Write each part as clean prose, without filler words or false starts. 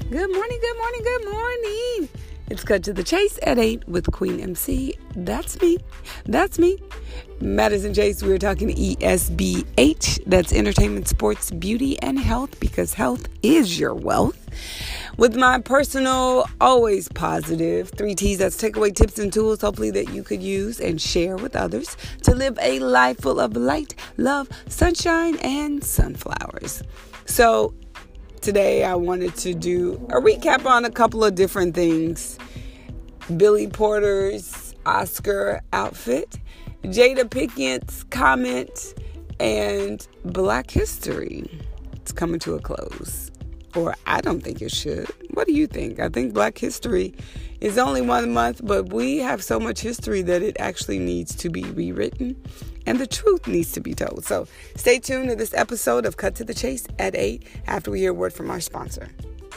Good morning, good morning, good morning. It's Cut to the Chase at 8 with Queen MC. That's me. Madison Chase, we're talking ESBH. That's entertainment, sports, beauty, and health, because health is your wealth. With my personal, always positive 3 T's, that's takeaway tips and tools, hopefully that you could use and share with others to live a life full of light, love, sunshine, and sunflowers. So today I wanted to do a recap on a couple of different things. Billy Porter's Oscar outfit, Jada Pinkett's comment, and Black History. It's coming to a close. Or I don't think it should. What do you think? I think Black History is only 1 month, but we have so much history that it actually needs to be rewritten and the truth needs to be told. So stay tuned to this episode of Cut to the Chase at 8 after we hear a word from our sponsor.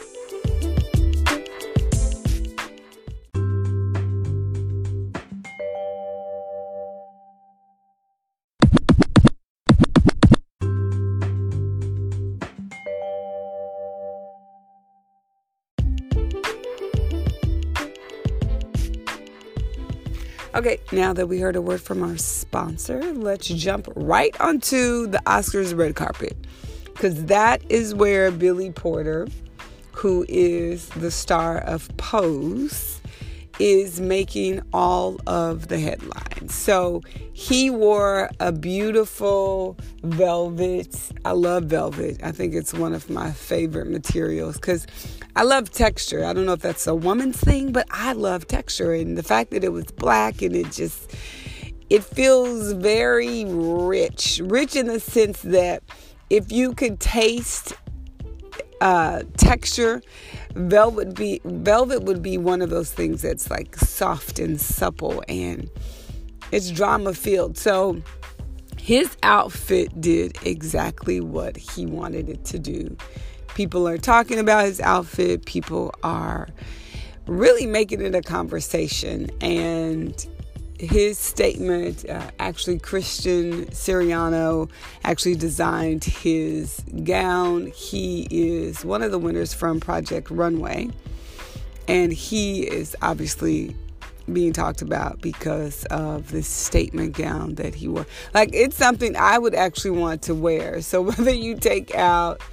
Okay, now that we heard a word from our sponsor, let's jump right onto the Oscars red carpet, because that is where Billy Porter, who is the star of Pose, is making all of the headlines. So he wore a beautiful velvet. I love velvet. I think it's one of my favorite materials because I love texture. I don't know if that's a woman's thing, but I love texture. And the fact that it was black and it feels very rich in the sense that if you could taste texture, velvet would be one of those things that's like soft and supple and it's drama filled. So his outfit did exactly what he wanted it to do. People are talking about his outfit. People are really making it a conversation. And his statement, actually Christian Siriano actually designed his gown. He is one of the winners from Project Runway. And he is obviously being talked about because of this statement gown that he wore. Like, it's something I would actually want to wear. So whether you take out,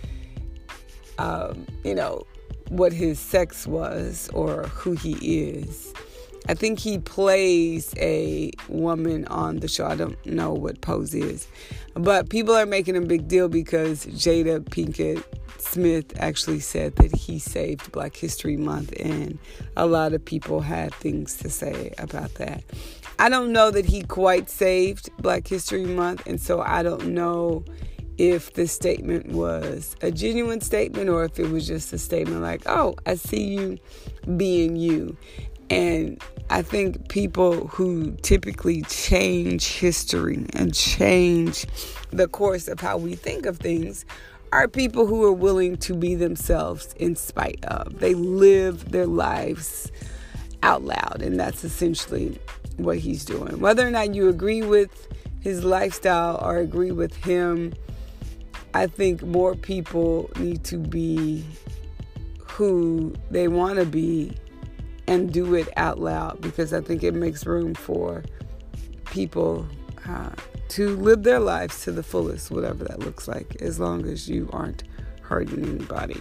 what his sex was or who he is, I think he plays a woman on the show. I don't know what Pose is. But people are making a big deal because Jada Pinkett Smith actually said that he saved Black History Month. And a lot of people had things to say about that. I don't know that he quite saved Black History Month. And so I don't know if this statement was a genuine statement or if it was just a statement like, oh, I see you being you. And I think people who typically change history and change the course of how we think of things are people who are willing to be themselves in spite of. They live their lives out loud, and that's essentially what he's doing. Whether or not you agree with his lifestyle or agree with him, I think more people need to be who they want to be and do it out loud, because I think it makes room for people to live their lives to the fullest, whatever that looks like, as long as you aren't hurting anybody.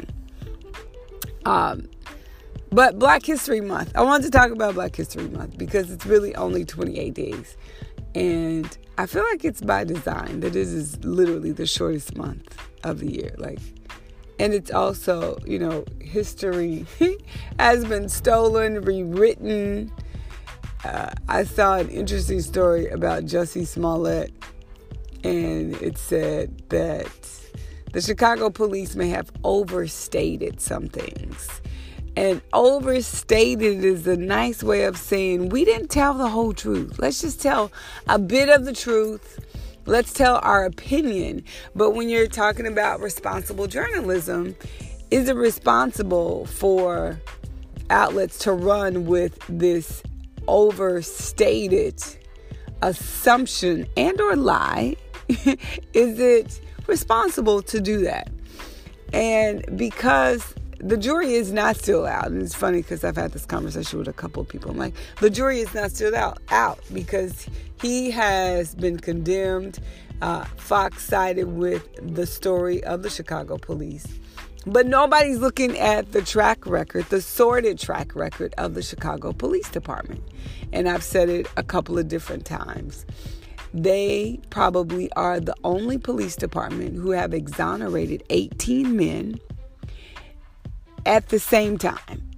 But Black History Month, I wanted to talk about Black History Month because it's really only 28 days. And I feel like it's by design that it is literally the shortest month of the year. And it's also, history has been stolen, rewritten. I saw an interesting story about Jussie Smollett, and it said that the Chicago police may have overstated some things. And overstated is a nice way of saying we didn't tell the whole truth. Let's just tell a bit of the truth. Let's tell our opinion. But when you're talking about responsible journalism, is it responsible for outlets to run with this overstated assumption and or lie? Is it responsible to do that? And because the jury is not still out. And it's funny because I've had this conversation with a couple of people. I'm like, the jury is not still out because he has been condemned. Fox sided with the story of the Chicago police. But nobody's looking at the track record, the sordid track record of the Chicago Police Department. And I've said it a couple of different times. They probably are the only police department who have exonerated 18 men at the same time,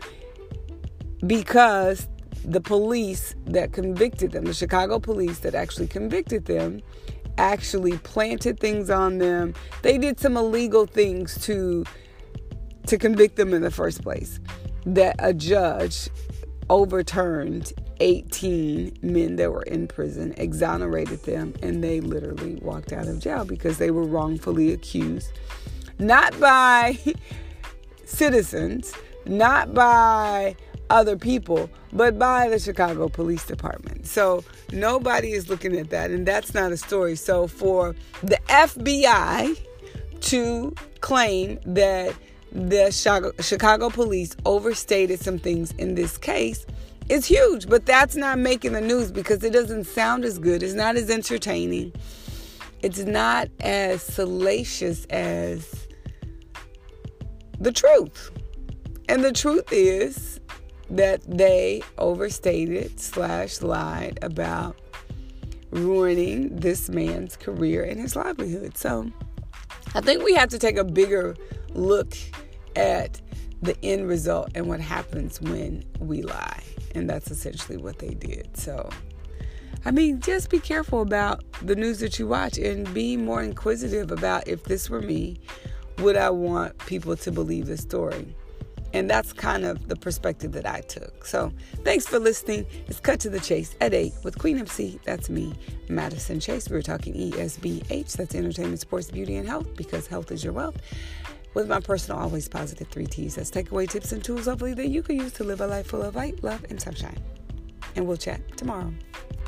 because the police that convicted them, the Chicago police that actually convicted them, actually planted things on them. They did some illegal things to convict them in the first place, that a judge overturned 18 men that were in prison, exonerated them, and they literally walked out of jail because they were wrongfully accused. Not by citizens, not by other people, but by the Chicago Police Department. So nobody is looking at that, and that's not a story. So for the FBI to claim that the Chicago police overstated some things in this case is huge, but that's not making the news because it doesn't sound as good. It's not as entertaining. It's not as salacious as the truth. And the truth is that they overstated / lied about ruining this man's career and his livelihood. So I think we have to take a bigger look at the end result and what happens when we lie. And that's essentially what they did. So, I mean, just be careful about the news that you watch and be more inquisitive about, if this were me, would I want people to believe the story? And that's kind of the perspective that I took. So thanks for listening. It's Cut to the Chase at 8 with Queen MC. That's me, Madison Chase. We're talking ESBH. That's entertainment, sports, beauty, and health, because health is your wealth. With my personal, always positive 3 T's. That's takeaway tips and tools, hopefully, that you can use to live a life full of light, love, and sunshine. And we'll chat tomorrow.